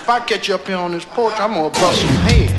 if I catch you up here on this porch, I'm gonna bust some heads.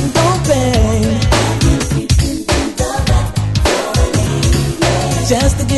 Just to get